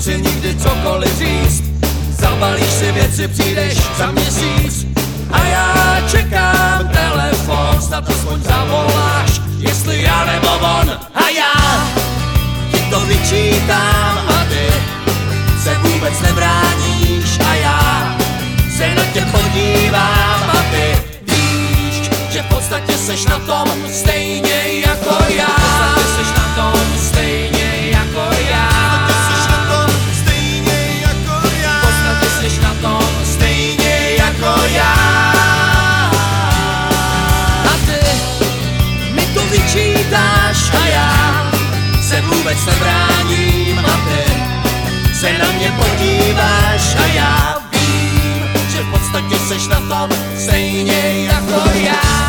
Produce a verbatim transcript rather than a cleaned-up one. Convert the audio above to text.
si nikdy cokoliv říct. Zabalíš si věci, přijdeš za měsíc a já čekám telefon, snad aspoň zavoláš, jestli já nebo on. A já ti to vyčítám a ty se vůbec nebráníš a já se na tě podívám a ty víš, že v podstatě seš na tom stejně jako já. V podstatě seš na tom stejně jako já. V podstatě seš na tom stejně jako já. A ty mi to vyčítáš a já se vůbec nebráním a ty se na mě podíváš a já vím, že v podstatě seš na tom stejně jako já.